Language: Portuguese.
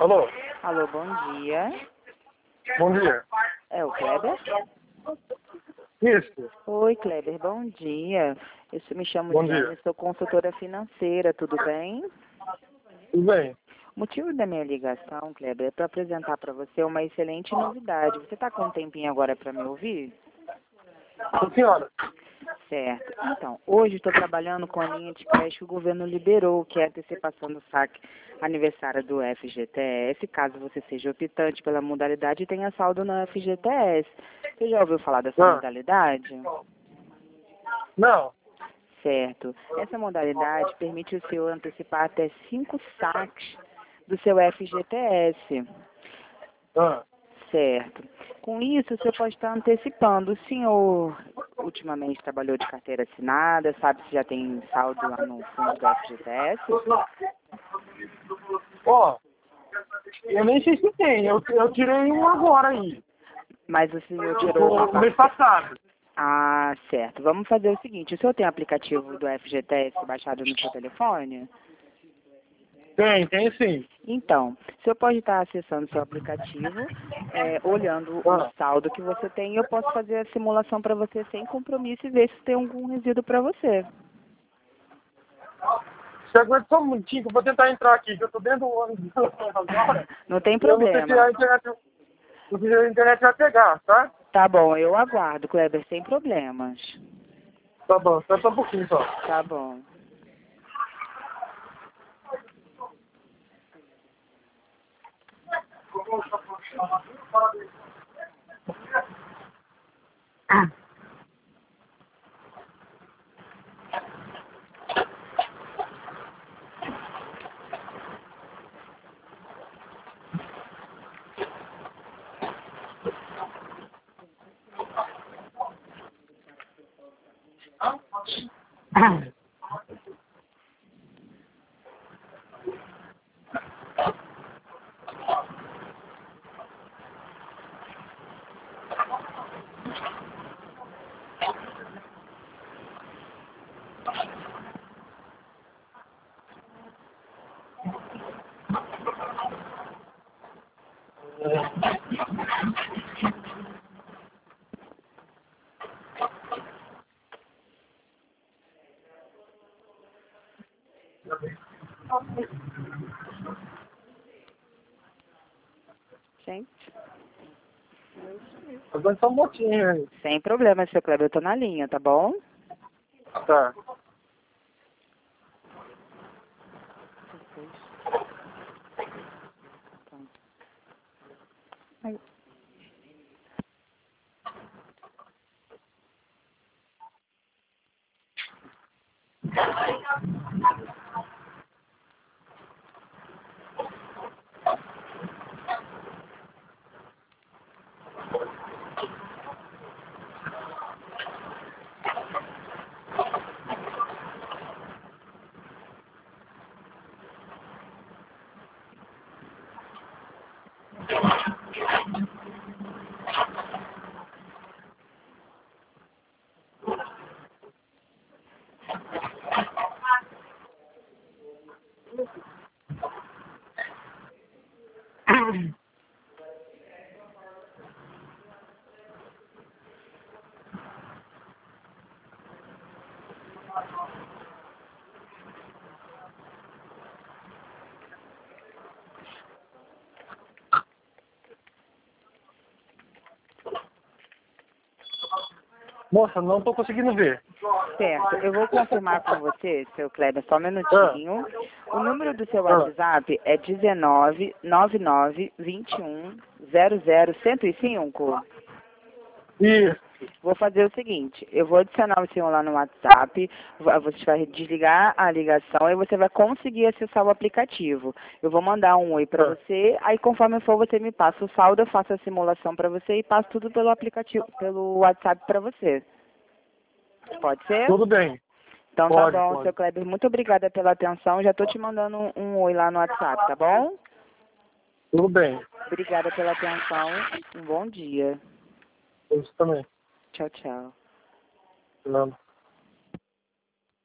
Alô? Alô, bom dia. Bom dia. É o Kleber? Isso. Oi, Kleber, bom dia. Eu me chamo Bom Jane, dia. sou consultora financeira, tudo bem? Tudo bem? O motivo da minha ligação, Kleber, é para apresentar para você uma excelente novidade. Você está com um tempinho agora para me ouvir? Sim, senhora. Certo. Então, hoje estou trabalhando com a linha de crédito que o governo liberou, que é a antecipação do saque aniversário do FGTS, caso você seja optante pela modalidade e tenha saldo no FGTS. Você já ouviu falar dessa Ah, modalidade? não. Certo. Essa modalidade permite o senhor antecipar até 5 saques do seu FGTS. Ah, Certo. Com isso, o senhor pode estar antecipando. O senhor ultimamente trabalhou de carteira assinada, sabe se já tem saldo lá no fundo do FGTS? ó, eu nem sei se tem. Eu tirei um agora aí. Mas o senhor tirou uma No mês parte. passado. Ah, certo. Vamos fazer o seguinte. O senhor tem aplicativo do FGTS baixado no seu telefone? Tem sim. Então, o senhor pode estar acessando seu aplicativo, olhando o Ah, saldo que você tem, e eu posso fazer a simulação para você sem compromisso e ver se tem algum resíduo para você. você aguenta só um minutinho que eu vou tentar entrar aqui, que eu tô dentro do ônibus agora. Não tem E eu não sei se problema. a internet vai pegar, tá? Tá bom, eu aguardo, Kleber, sem problemas. Tá bom, só um pouquinho só. Tá bom. Gente, Aguenta só um pouquinho aí. sem problema, seu Kleber, eu tô na linha, tá bom? Tá. Nossa, não tô conseguindo ver. Certo, eu vou confirmar com você, seu Kleber, só um minutinho. O número do seu Ah, WhatsApp é 19 99 21 00 105. isso. Vou fazer o seguinte, eu vou adicionar o senhor lá no WhatsApp, você vai desligar a ligação e você vai conseguir acessar o aplicativo. Eu vou mandar um oi para Ah, você, aí conforme for você me passa o saldo, eu faço a simulação para você e passo tudo pelo aplicativo, pelo WhatsApp para você. Pode ser? tudo bem. Então tá Pode, bom, seu pode. Kleber, muito obrigada pela atenção, já estou te mandando um oi lá no WhatsApp, tá bom? Tudo bem. Obrigada pela atenção, um bom dia. Isso também. Tchau, tchau. Não.